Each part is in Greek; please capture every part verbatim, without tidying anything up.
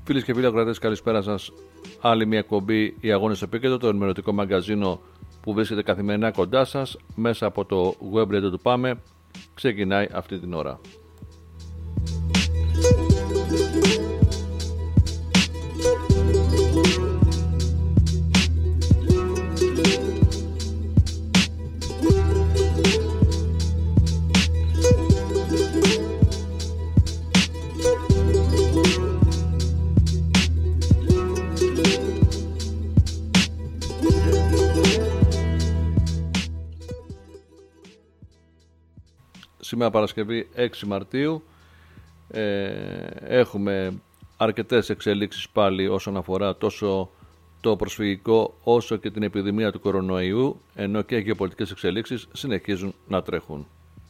Φίλες και φίλοι ακροατές, καλησπέρα σας. Άλλη μια εκπομπή, οι Αγώνες στο Επίκεντρο, το ενημερωτικό μαγκαζίνο που βρίσκεται καθημερινά κοντά σας μέσα από το web radio του Πάμε, ξεκινάει αυτή την ώρα. Σήμερα Παρασκευή έξι Μαρτίου ε, έχουμε αρκετές εξελίξεις πάλι όσον αφορά τόσο το προσφυγικό όσο και την επιδημία του κορονοϊού, ενώ και οι γεωπολιτικές εξελίξεις συνεχίζουν να τρέχουν.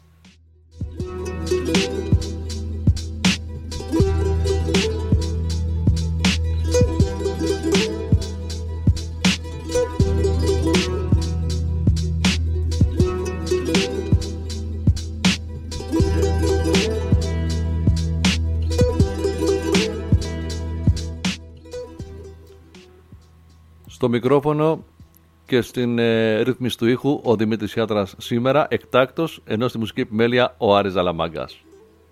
Στο μικρόφωνο και στην ε, ρύθμιση του ήχου ο Δημήτρης Χιάτρας σήμερα εκτάκτος, ενώ στη μουσική επιμέλεια ο Άρης Ζαλαμάγκας.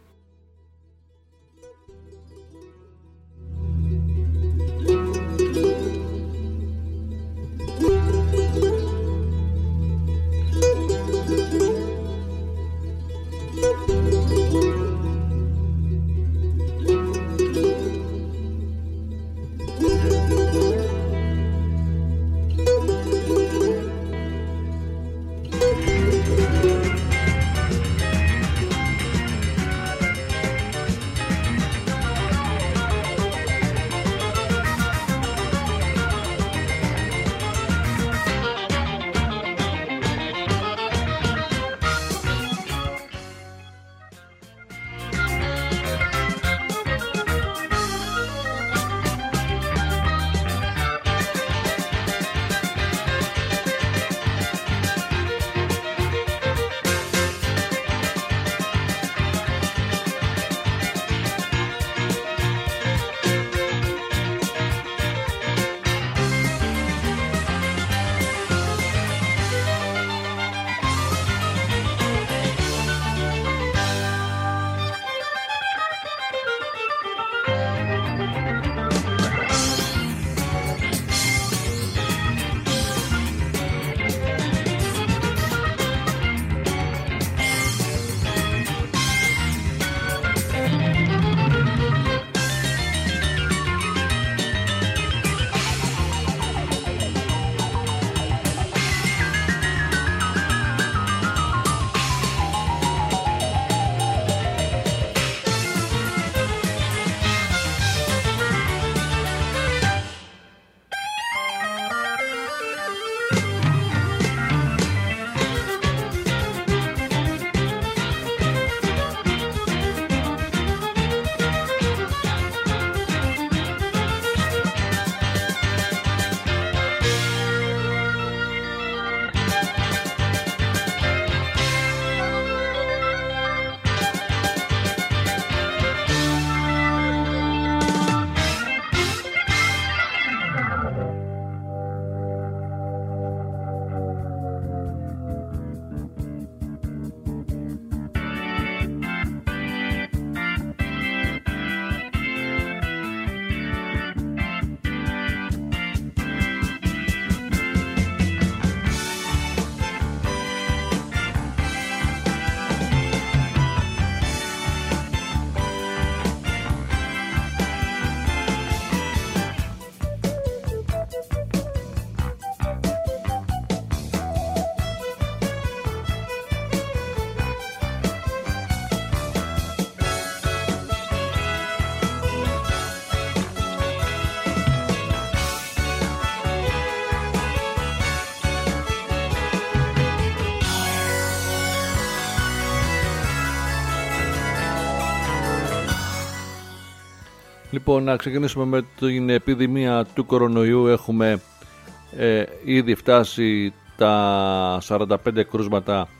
Λοιπόν, να ξεκινήσουμε με την επιδημία του κορονοϊού. Έχουμε ε, ήδη φτάσει τα σαράντα πέντε κρούσματα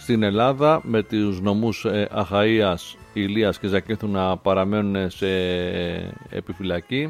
στην Ελλάδα, με τους νομούς ε, Αχαΐας, Ηλίας και Ζακίνθου να παραμένουν σε ε, επιφυλακή.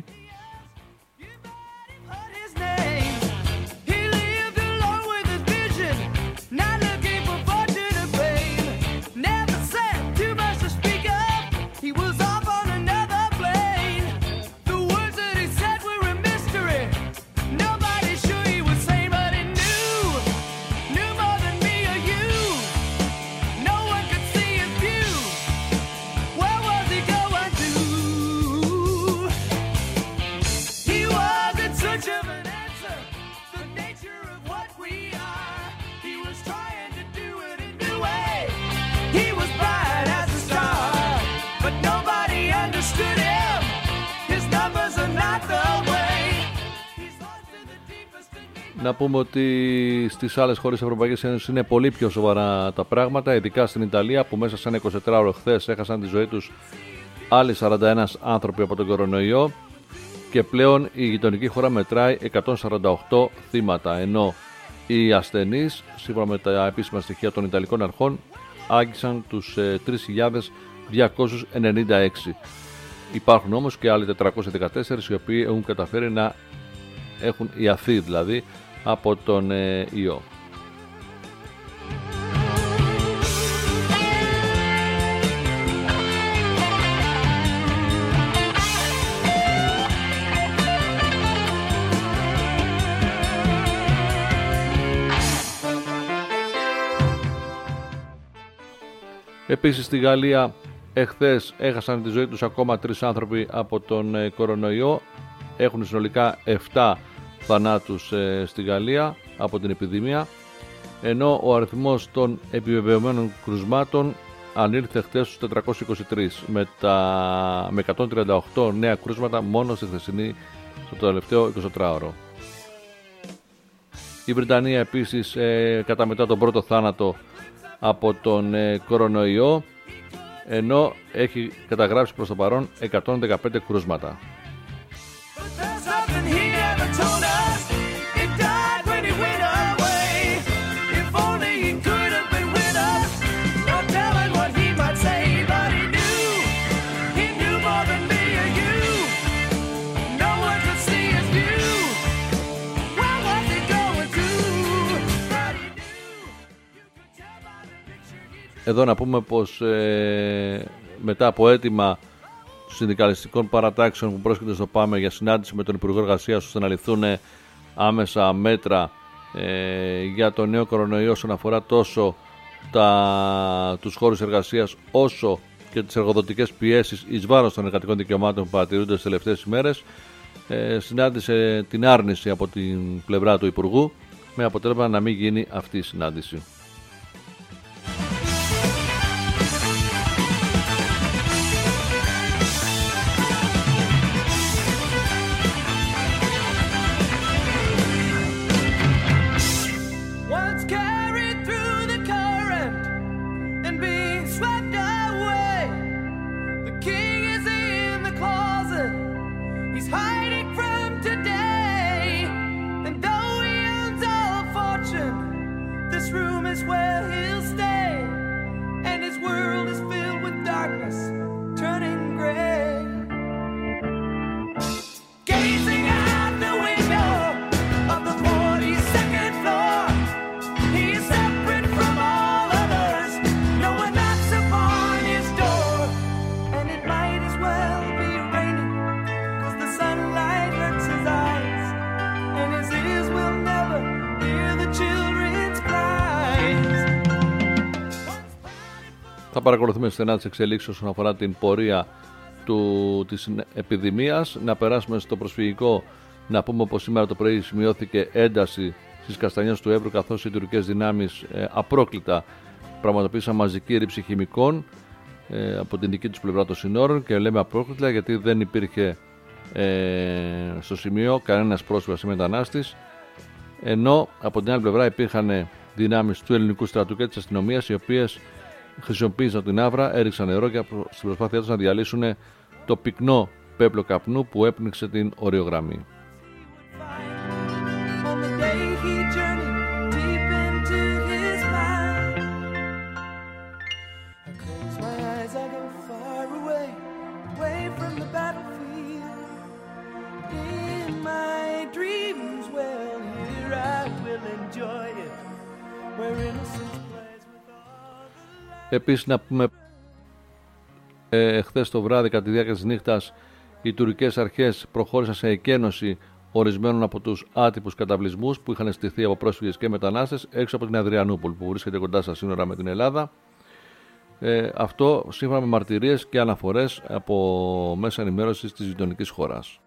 Να πούμε ότι στις άλλες χώρες της Ευρωπαϊκής Ένωσης είναι πολύ πιο σοβαρά τα πράγματα, ειδικά στην Ιταλία, που μέσα σε ένα εικοσιτετράωρο χθες έχασαν τη ζωή τους άλλοι σαράντα ένα άνθρωποι από τον κορονοϊό, και πλέον η γειτονική χώρα μετράει εκατόν σαράντα οκτώ θύματα, ενώ οι ασθενείς, σύμφωνα με τα επίσημα στοιχεία των Ιταλικών αρχών, άγγισαν τους τρεις χιλιάδες διακόσιους ενενήντα έξι. Υπάρχουν όμως και άλλοι τετρακόσιοι δεκατέσσερις οι οποίοι έχουν καταφέρει να έχουν ιαθεί δηλαδή από τον ε, ιό. Επίσης στη Γαλλία εχθές έχασαν τη ζωή τους ακόμα τρεις άνθρωποι από τον ε, κορονοϊό. Έχουν συνολικά επτά θανάτους ε, στη Γαλλία από την επιδημία, ενώ ο αριθμός των επιβεβαιωμένων κρουσμάτων ανήλθε χθες στους τετρακόσιους είκοσι τρεις, με, τα, με εκατόν τριάντα οκτώ νέα κρούσματα μόνο στη χθεσινή, στο τελευταίο εικοσιτετράωρο. Η Βρετανία επίσης ε, κατά μετά τον πρώτο θάνατο από τον ε, κορονοϊό, ενώ έχει καταγράψει προς το παρόν εκατόν δεκαπέντε κρούσματα. Εδώ να πούμε πως ε, μετά από αίτημα συνδικαλιστικών παρατάξεων που πρόσκειται στο ΠΑΜΕ για συνάντηση με τον Υπουργό Εργασίας, ώστε να ληφθούν άμεσα μέτρα ε, για το νέο κορονοϊό όσον αφορά τόσο τα, τους χώρους εργασίας όσο και τις εργοδοτικές πιέσεις εις βάρος των εργατικών δικαιωμάτων που παρατηρούνται τις τελευταίες ημέρες, ε, συνάντησε την άρνηση από την πλευρά του Υπουργού, με αποτέλεσμα να μην γίνει αυτή η συνάντηση. Θα παρακολουθούμε στενά τις εξελίξεις όσον αφορά την πορεία του, της επιδημίας. Να περάσουμε στο προσφυγικό, να πούμε πως σήμερα το πρωί σημειώθηκε ένταση στις Καστανιές του Εύρου, καθώς οι τουρκικές δυνάμεις ε, απρόκλητα πραγματοποίησαν μαζική ρήψη χημικών ε, από την δική τους πλευρά των συνόρων, και λέμε απρόκλητα γιατί δεν υπήρχε ε, στο σημείο κανένας πρόσφυγας ή μετανάστης, ενώ από την άλλη πλευρά υπήρχαν δυνάμεις του ελληνικού στρατού και της αστυνομίας, οι οποίες χρησιμοποίησαν την άβρα, έριξαν νερό και στην προσπάθειά τους να διαλύσουν το πυκνό πέπλο καπνού που έπνιξε την οριογραμμή. Επίσης να πούμε ε, χθες το βράδυ κατά τη διάρκεια της νύχτας οι τουρκικές αρχές προχώρησαν σε εκένωση ορισμένων από τους άτυπους καταβλισμούς που είχαν στηθεί από πρόσφυγες και μετανάστες έξω από την Αδριανούπολη που βρίσκεται κοντά στα σύνορα με την Ελλάδα. Ε, αυτό σύμφωνα με μαρτυρίες και αναφορές από μέσα ενημέρωσης της γειτονικής χώρας.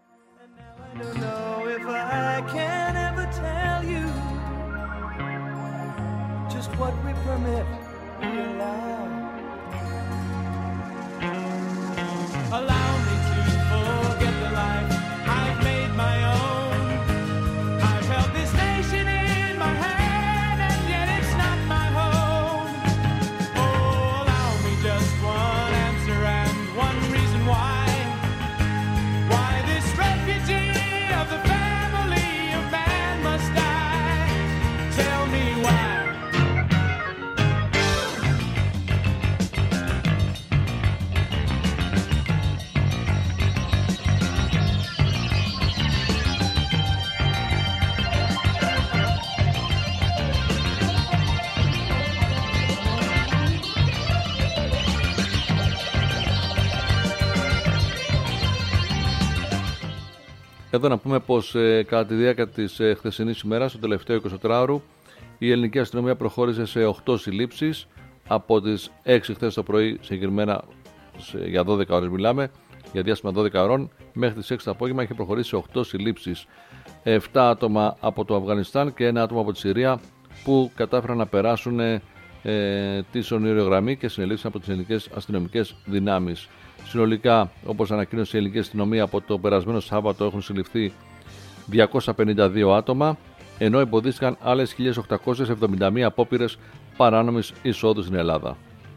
Εδώ να πούμε πως ε, κατά τη διάρκεια της ε, χθεσινής ημέρας, το τελευταίο εικοσιτετράωρο, η ελληνική αστυνομία προχώρησε σε οκτώ συλλήψεις από τις έξι χθες το πρωί, συγκεκριμένα σε, για δώδεκα ώρες μιλάμε, για διάστημα δώδεκα ώρων, μέχρι τις έξι το απόγευμα είχε προχωρήσει σε οκτώ συλλήψεις. επτά άτομα από το Αφγανιστάν και ένα άτομο από τη Συρία που κατάφεραν να περάσουν ε, τη ονειριογραμμή και συνελήφθησαν από τις ελληνικές αστυνομικές δυνάμεις. Συνολικά, όπως ανακοίνωσε η ελληνική αστυνομία, από το περασμένο Σάββατο έχουν συλληφθεί διακόσια πενήντα δύο άτομα, ενώ εμποδίστηκαν άλλες χίλιες οκτακόσιες εβδομήντα μία απόπειρες παράνομης εισόδου στην Ελλάδα.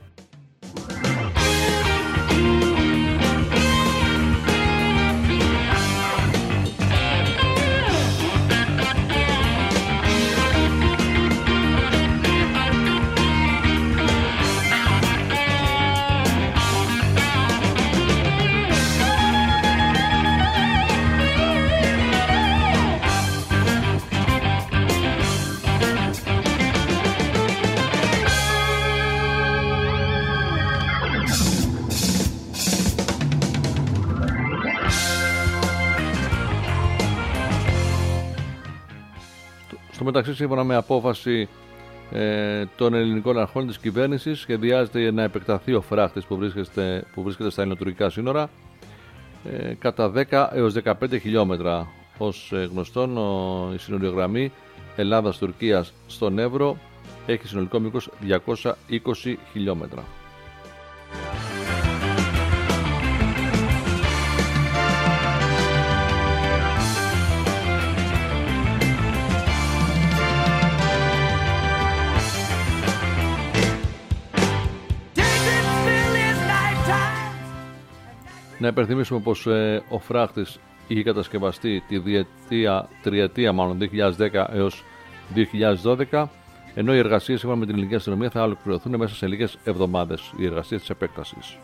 Στο μεταξύ, σύμφωνα με απόφαση ε, των ελληνικών αρχών της κυβέρνησης, σχεδιάζεται να επεκταθεί ο φράχτης που βρίσκεται, που βρίσκεται στα ελληνοτουρκικά σύνορα ε, κατά δέκα έως δεκαπέντε χιλιόμετρα. Ως ε, γνωστόν, ο, η συνοριογραμμή Ελλάδας-Τουρκίας στον Εύρο έχει συνολικό μήκος διακόσια είκοσι χιλιόμετρα. Να υπενθυμίσουμε πως ε, ο φράχτης είχε κατασκευαστεί τη διετία, τριετία μάλλον δύο χιλιάδες δέκα έως δύο χιλιάδες δώδεκα, ενώ οι εργασίες σύμφωνα με την ελληνική αστυνομία θα ολοκληρωθούν μέσα σε λίγες εβδομάδες, οι εργασίες της επέκτασης.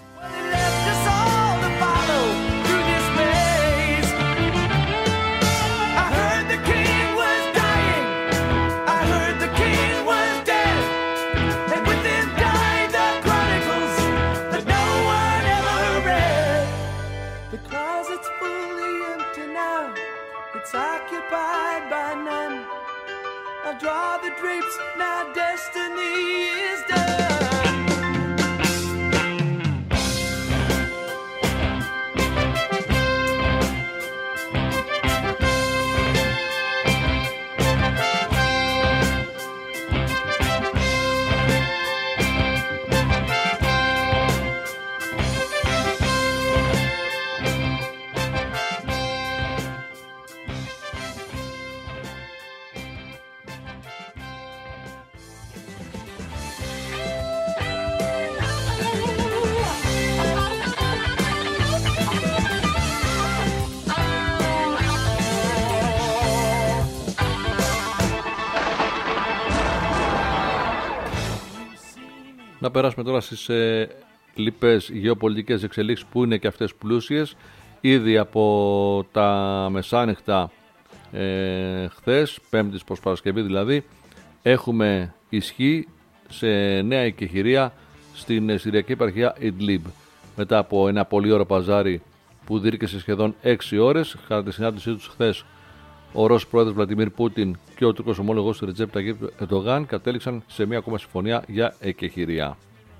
Να περάσουμε τώρα στις ε, λοιπές γεωπολιτικές εξελίξεις που είναι και αυτές πλούσιες. Ήδη από τα μεσάνυχτα ε, χθες, Πέμπτης προς Παρασκευή δηλαδή, έχουμε ισχύ σε νέα εκεχηρία στην Συριακή επαρχία Ιντλίμπ. Μετά από ένα πολύ ωραίο παζάρι που διήρκεσε σχεδόν έξι ώρες, κατά τη συνάντησή τους χθες, ο Ρώσος πρόεδρος Βλαντιμίρ Πούτιν και ο Τούρκος ομόλογος Ρετζέπ Ταγίπ Ερντογάν κατέληξαν σε μια ακόμα συμφωνία για εκεχηρία.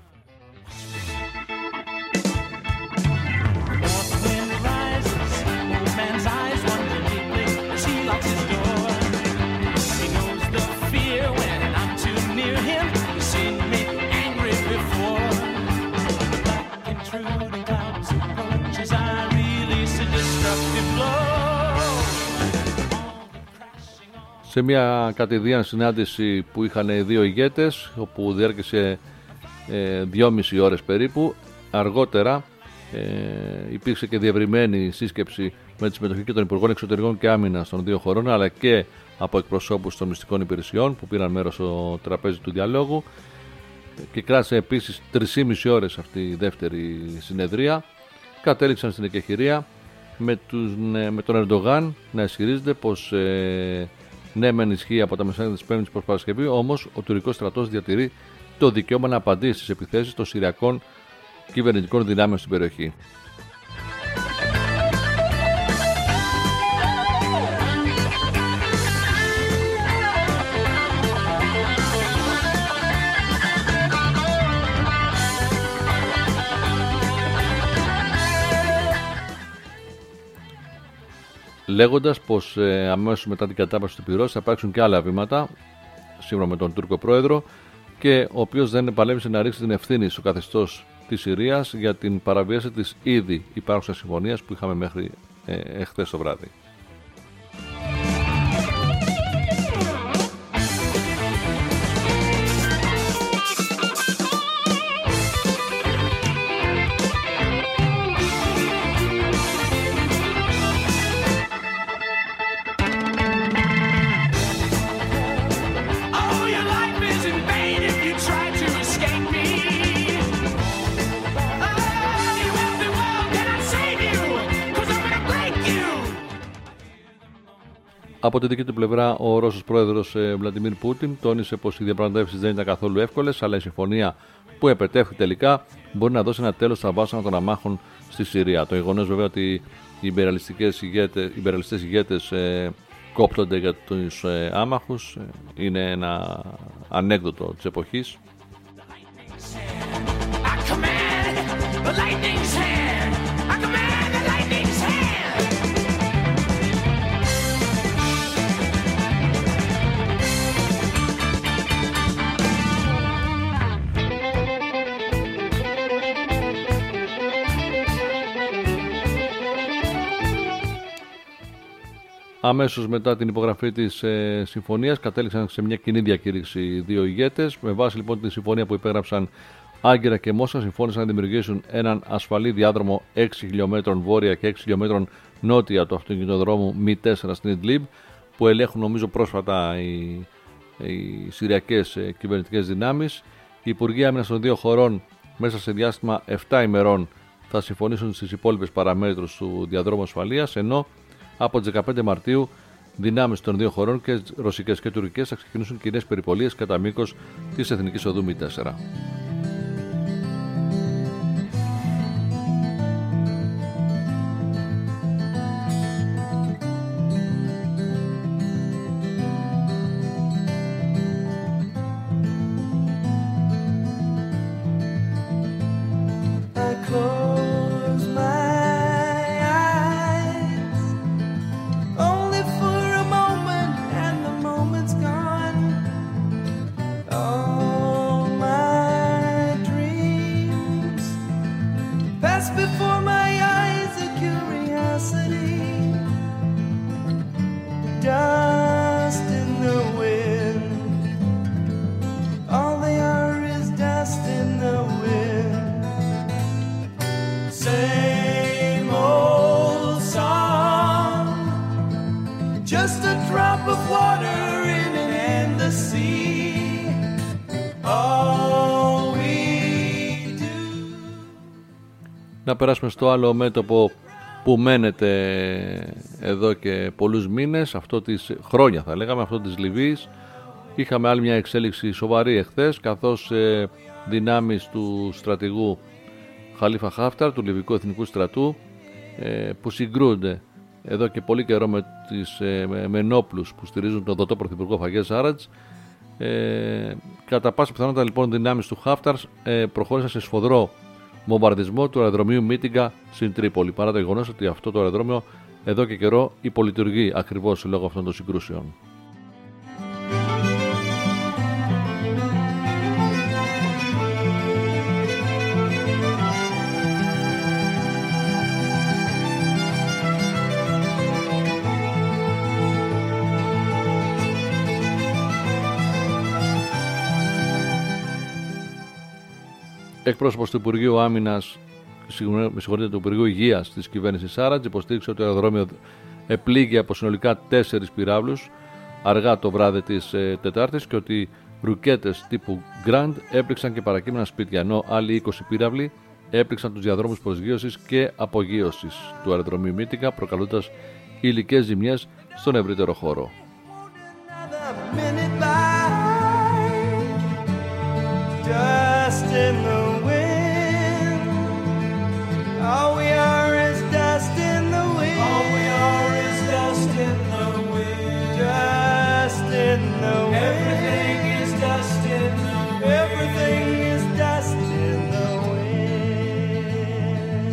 Σε μια κατηδίαν συνάντηση που είχαν δύο ηγέτες, όπου διάρκησε ε, δυόμιση ώρες περίπου, αργότερα ε, υπήρξε και διευρυμένη σύσκεψη με τη συμμετοχή και των Υπουργών Εξωτερικών και Άμυνας των δύο χωρών, αλλά και από εκπροσώπους των μυστικών υπηρεσιών που πήραν μέρος στο τραπέζι του διαλόγου, και κράτησε επίσης τρεις και μισή ώρες αυτή η δεύτερη συνεδρία. Κατέληξαν στην εκεχηρία με, τους, με τον Ερντογάν να ισχυρίζεται πως ε, ναι, μεν ισχύει από τα μεσάνυχτα της Πέμπτης προς Παρασκευή, όμως ο τουρκικός στρατός διατηρεί το δικαίωμα να απαντήσει στις επιθέσεις των συριακών κυβερνητικών δυνάμεων στην περιοχή. Λέγοντας πως ε, αμέσως μετά την κατάπαυση του πυρός θα υπάρξουν και άλλα βήματα, σύμφωνα με τον Τούρκο πρόεδρο, και ο οποίος δεν επαλέμησε να ρίξει την ευθύνη στο καθεστώς της Συρίας για την παραβίαση της ήδη υπάρχουσας συμφωνίας που είχαμε μέχρι ε, εχθές το βράδυ. Από τη δική του πλευρά, ο Ρώσος πρόεδρος Βλαντιμίρ Πούτιν τόνισε πως οι διαπραγματεύσεις δεν ήταν καθόλου εύκολες, αλλά η συμφωνία που επετεύχθη τελικά μπορεί να δώσει ένα τέλος στα βάσανα των αμάχων στη Συρία. Το γεγονός βέβαια ότι οι υπεραλιστικές ηγέτες, υπεραλιστές ηγέτες ε, κόπτονται για τους ε, άμαχους ε, είναι ένα ανέκδοτο της εποχής. Αμέσως μετά την υπογραφή της ε, συμφωνίας κατέληξαν σε μια κοινή διακήρυξη δύο ηγέτες. Με βάση λοιπόν τη συμφωνία που υπέγραψαν, Άγκυρα και Μόσχα συμφώνησαν να δημιουργήσουν έναν ασφαλή διάδρομο έξι χιλιόμετρων βόρεια και έξι χιλιόμετρων νότια του αυτοκινητοδρόμου Μι τέσσερα στην Ιντλίμπ, που ελέγχουν νομίζω πρόσφατα οι, οι συριακές ε, κυβερνητικές δυνάμεις. Οι Υπουργοί Άμυνας των δύο χωρών μέσα σε διάστημα επτά ημερών θα συμφωνήσουν στις υπόλοιπες παραμέτρους του διαδρόμου ασφαλείας, ενώ από τις δεκαπέντε Μαρτίου δυνάμεις των δύο χωρών, και ρωσικές και τουρκικές, θα ξεκινήσουν κοινές περιπολίες κατά μήκος της Εθνικής Οδού Μι τέσσερα. Να περάσουμε στο άλλο μέτωπο που μένεται εδώ και πολλούς μήνες, αυτό της χρόνια θα λέγαμε, αυτό της Λιβύης. Είχαμε άλλη μια εξέλιξη σοβαρή εχθές, καθώς ε, δυνάμεις του στρατηγού Χαλίφα Χάφταρ, του Λιβικού Εθνικού Στρατού, που συγκρούνται εδώ και πολύ καιρό με τις μενόπλους που στηρίζουν τον δοτό πρωθυπουργό Φαγές Σάρατζ. Ε, κατά πάσα πιθανότητα λοιπόν δυνάμεις του Χάφταρ ε, προχώρησαν σε σφοδρό βομβαρδισμό του αεροδρομίου Μίτιγκα στην Τρίπολη, παρά το γεγονός ότι αυτό το αεροδρόμιο εδώ και καιρό υπολειτουργεί ακριβώς λόγω αυτών των συγκρούσεων. Εκπρόσωπος του Υπουργείου Άμυνας, με συγχωρείτε, του Υπουργείου Υγείας της κυβέρνησης Σάρατζ υποστήριξε ότι το αεροδρόμιο επλήγει από συνολικά τέσσερις πυράβλους αργά το βράδυ της ε, Τετάρτης και ότι ρουκέτες τύπου Grand έπληξαν και παρακείμεναν σπίτια, ενώ άλλοι είκοσι πύραυλοι έπληξαν τους διαδρόμους προσγείωσης και απογείωσης του αεροδρομίου Μίτιγκα, προκαλώντας υλικές ζημιές στον ευρύτερο χώρο. Dust in the wind. All we are is dust in the wind. All we are is dust in the wind. Dust in the wind. Everything is dust in the wind. Everything is dust in the wind.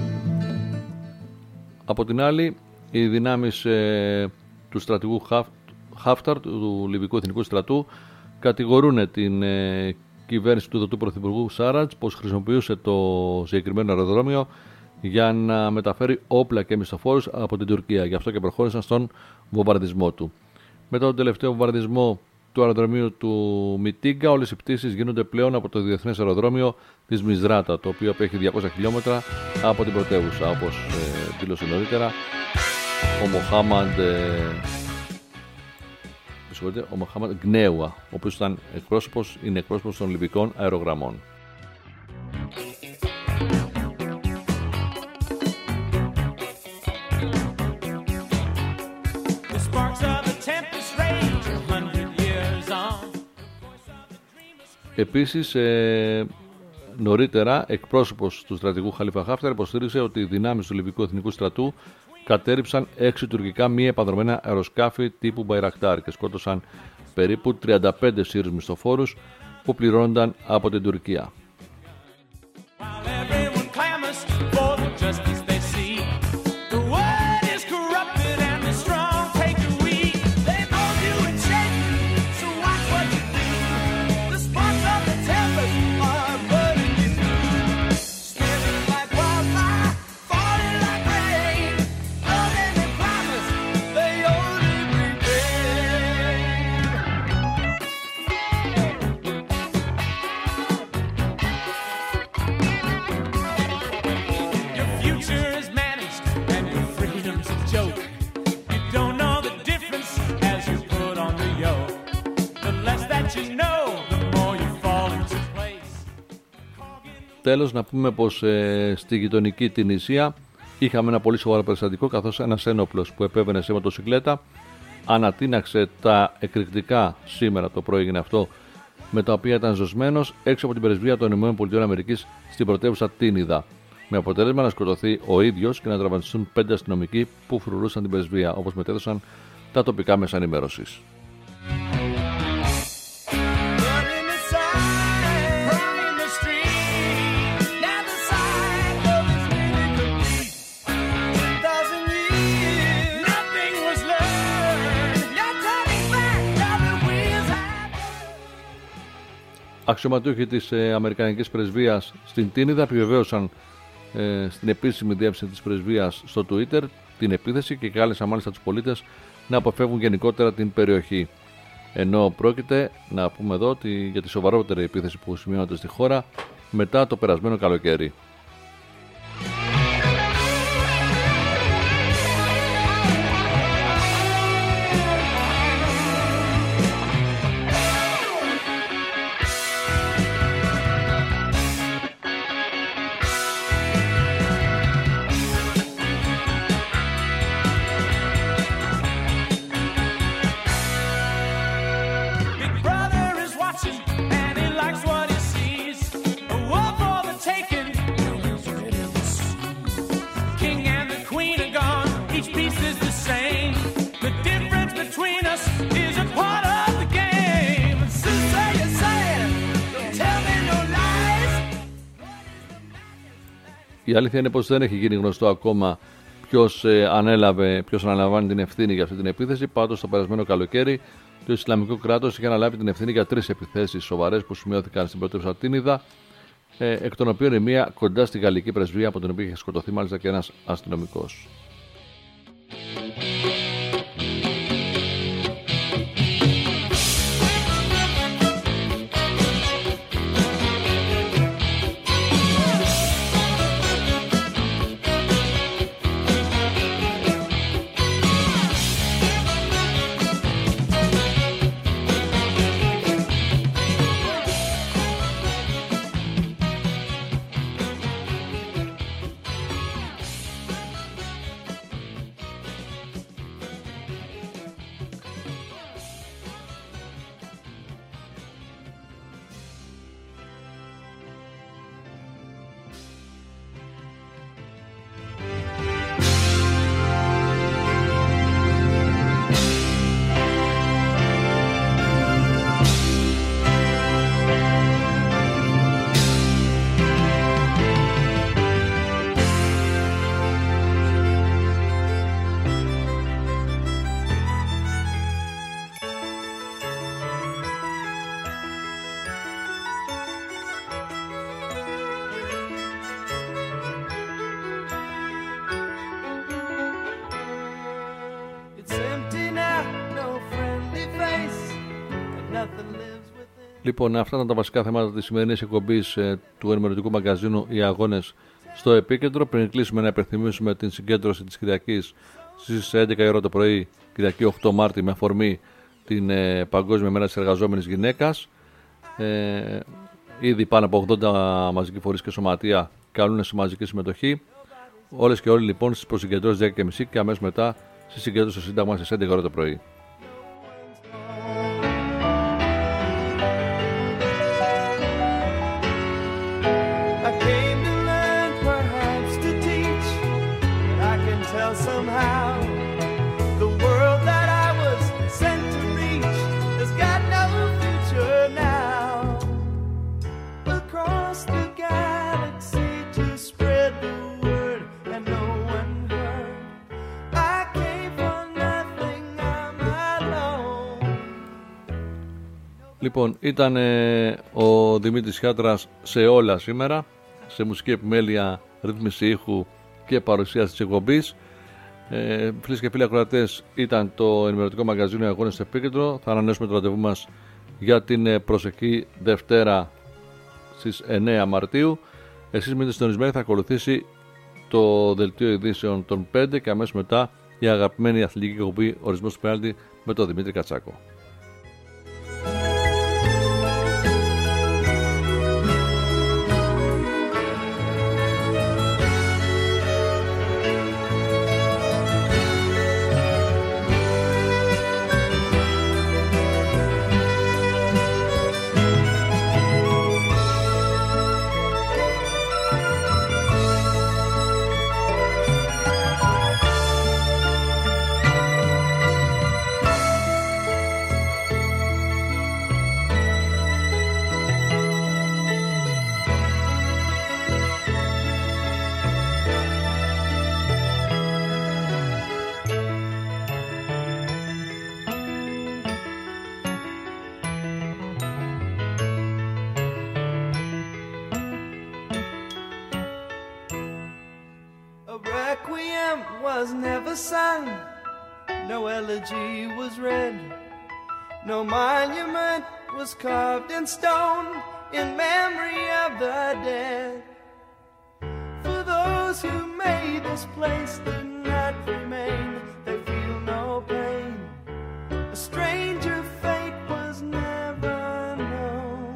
Από την άλλη, οι δυνάμεις ε, του στρατηγού Χάφταρ, του Λιβικού Εθνικού Στρατού, κατηγορούν την ε, κυβέρνηση του δοτού πρωθυπουργού Σάρατζ πως χρησιμοποιούσε το συγκεκριμένο αεροδρόμιο για να μεταφέρει όπλα και μισθοφόρους από την Τουρκία. Γι' αυτό και προχώρησαν στον βομβαρδισμό του. Μετά τον τελευταίο βομβαρδισμό του αεροδρομίου του Μιτίγκα, όλες οι πτήσεις γίνονται πλέον από το διεθνές αεροδρόμιο της Μισράτα, το οποίο απέχει διακόσια χιλιόμετρα από την πρωτεύουσα, όπως ε, δήλωσε νωρίτερα ο Μοχάμαντ ε, ο Μοχάμαντ Γκνέουα, ο οποίος ήταν εκπρόσωπος, είναι εκπρόσωπος των Λιβικών αερογραμμών. Επίσης, ε, νωρίτερα, εκπρόσωπος του στρατηγού Χαλίφα Χάφταρ υποστήριξε ότι οι δυνάμεις του Λιβικού Εθνικού Στρατού κατέριψαν έξι τουρκικά μη επανδρομένα αεροσκάφη τύπου Μπαϊρακτάρ και σκότωσαν περίπου τριάντα πέντε Σύρους μισθοφόρους που πληρώνονταν από την Τουρκία. Τέλος, να πούμε πως ε, στη γειτονική Τινησία είχαμε ένα πολύ σοβαρό περιστατικό, καθώς ένας ένοπλος που επέβαινε σε μοτοσυκλέτα ανατείναξε τα εκρηκτικά, σήμερα το πρωί έγινε αυτό, με τα οποία ήταν ζωσμένος έξω από την πρεσβεία των ΗΠΑ στην πρωτεύουσα Τίνιδα, με αποτέλεσμα να σκοτωθεί ο ίδιος και να τραυματιστούν πέντε αστυνομικοί που φρουρούσαν την πρεσβεία, όπως μετέδωσαν τα τοπικά μέσα ενημέρωσης. Αξιωματούχοι της ε, Αμερικανικής Πρεσβείας στην Τίνιδα επιβεβαίωσαν ε, στην επίσημη διεύθυνση της Πρεσβείας στο Twitter την επίθεση και κάλεσαν μάλιστα τους πολίτες να αποφεύγουν γενικότερα την περιοχή. Ενώ πρόκειται, να πούμε εδώ, ότι για τη σοβαρότερη επίθεση που σημειώνεται στη χώρα μετά το περασμένο καλοκαίρι. Big brother is watching and he likes what he sees. Η αλήθεια είναι πως δεν έχει γίνει γνωστό ακόμα ποιος ε, ανέλαβε, ποιος αναλαμβάνει την ευθύνη για αυτή την επίθεση. Πάντως, το περασμένο καλοκαίρι, το Ισλαμικό κράτος είχε αναλάβει την ευθύνη για τρεις επιθέσεις σοβαρές που σημειώθηκαν στην πρωτεύουσα Τίνιδα, ε, εκ των οποίων η μία κοντά στη γαλλική πρεσβεία, από την οποία είχε σκοτωθεί μάλιστα και ένας αστυνομικός. Λοιπόν, αυτά ήταν τα βασικά θέματα της σημερινής εκπομπής ε, του ενημερωτικού μαγκαζίνου «Οι Αγώνες στο Επίκεντρο». Πριν κλείσουμε, να υπενθυμίσουμε την συγκέντρωση της Κυριακής στις έντεκα η ώρα το πρωί, Κυριακή οκτώ Μάρτη, με αφορμή την ε, Παγκόσμια Μέρα της Εργαζόμενης Γυναίκας. Ε, ήδη πάνω από ογδόντα μαζικοί φορείς και σωματεία καλούν σε μαζική συμμετοχή. Όλες και όλοι λοιπόν στις προσυγκεντρώσεις δέκα και μισή και αμέσως μετά στη συγκέντρωση στο Σύνταγμα στις έντεκα η ώρα το πρωί. Λοιπόν, ήταν ε, ο Δημήτρης Χιάτρας σε όλα σήμερα, σε μουσική επιμέλεια, ρύθμιση ήχου και παρουσίαση της εκπομπής. Ε, Φίλες και φίλοι ακροατές, ήταν το ενημερωτικό μαγκαζίνο «Οι Αγώνες στο Επίκεντρο». Θα ανανεώσουμε το ραντεβού μας για την προσεχή Δευτέρα στις εννέα Μαρτίου. Εσείς μείνετε συντονισμένοι, θα ακολουθήσει το δελτίο ειδήσεων των πέντε και αμέσως μετά η αγαπημένη αθλητική εκπομπή «Ορισμός του Πέναλτι» με τον Δημήτρη Κατσάκο. Was never sung, no elegy was read, no monument was carved in stone in memory of the dead. For those who made this place do not remain, they feel no pain. A stranger fate was never known.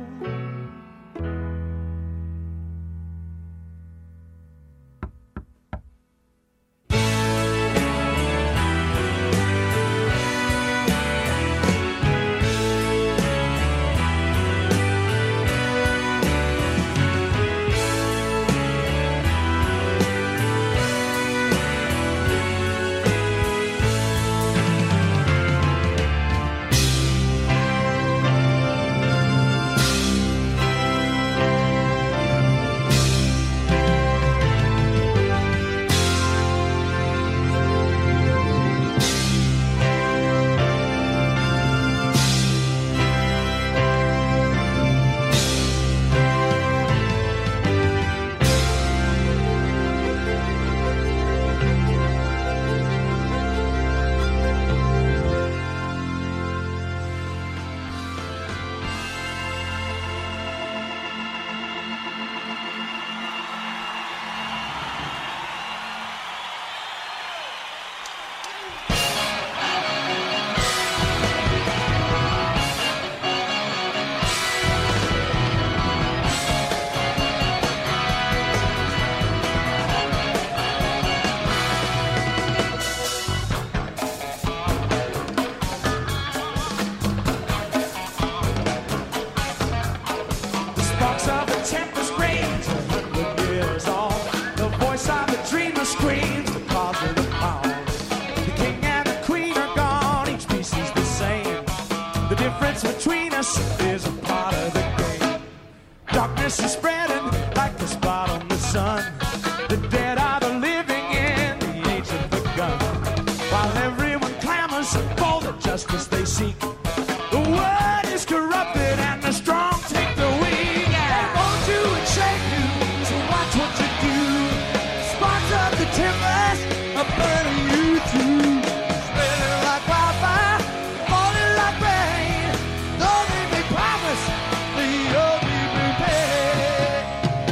darkness is spreading like a spot on the sun. The dead are the living in the age of the gun. While everyone clamors for the justice they seek, the word is corrupted and the strong take the weak. They won't do and shake you, so watch what you do. Sparks of the timbers are burning you through. Spreading like wildfire, falling like rain. Though they may promise, they all be prepared.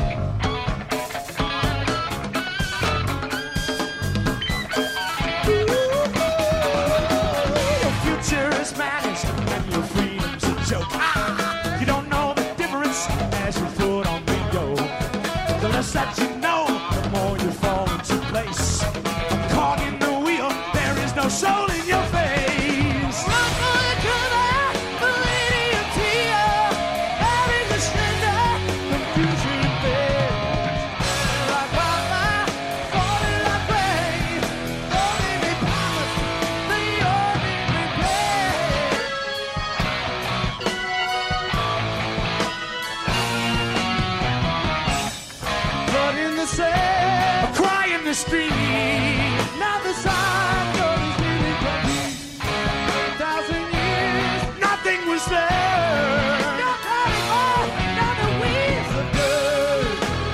Your future is madness and your freedom's a joke. Ah, you don't know the difference as your foot on the go. The less that you know, the more you fall into place. I'm caught in the wheel, there is no soul in your face. Run for the cover, the lady of tears. There is a slender confusion there. Like wildfire, falling like rain. Though they may promise, they all be prepared. Blood in the sand, a cry in the street. Now the sign goes really complete. Thousand years, nothing was there. No cutting off, now the wheels of dirt.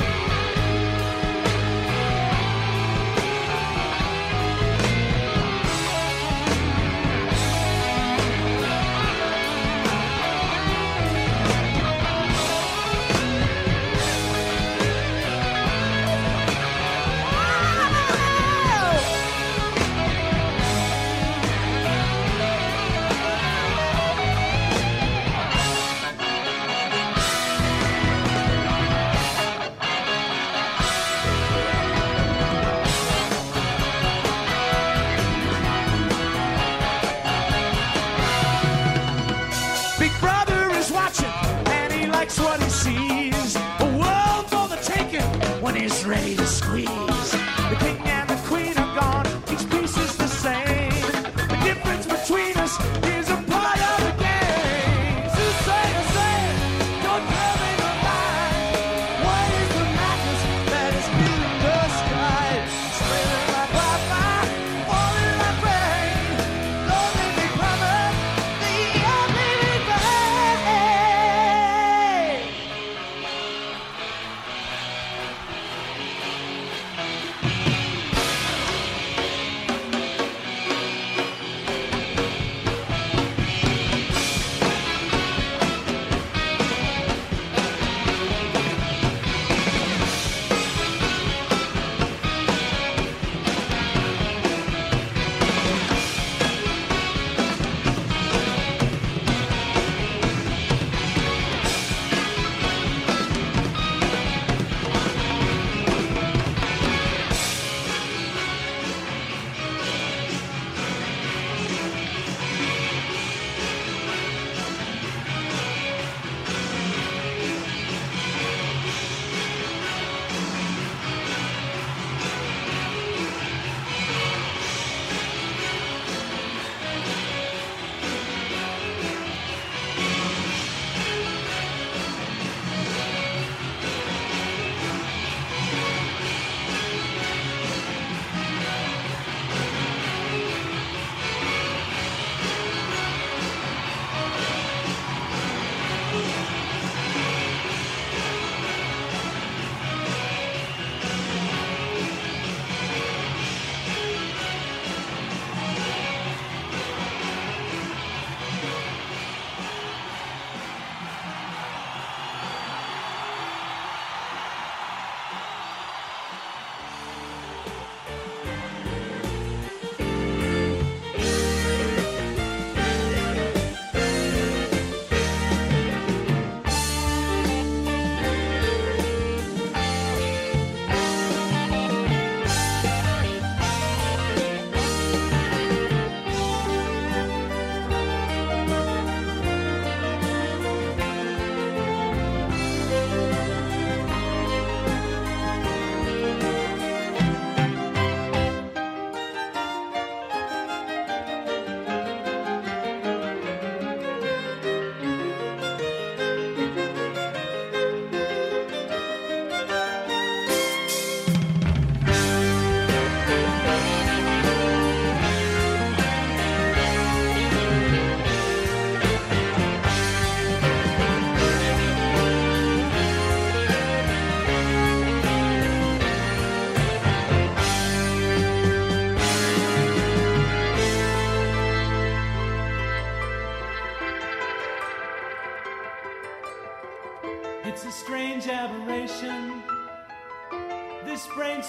Big brother is watching, and he likes what he sees. A world for the taking when he's ready to squeeze. The king and the queen are gone, each piece is the same. The difference between us is a part of the game. Soothsayer said, don't tell me no lie. What is the madness that is filling the sky? Spreading like wildfire, falling like rain. Though they may promise, they all may be vain.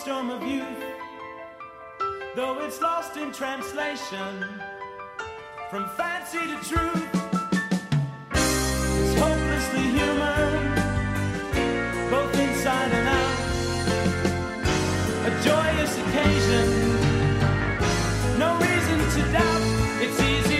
storm of youth, though it's lost in translation from fancy to truth. It's hopelessly human, both inside and out. A joyous occasion, no reason to doubt. It's easy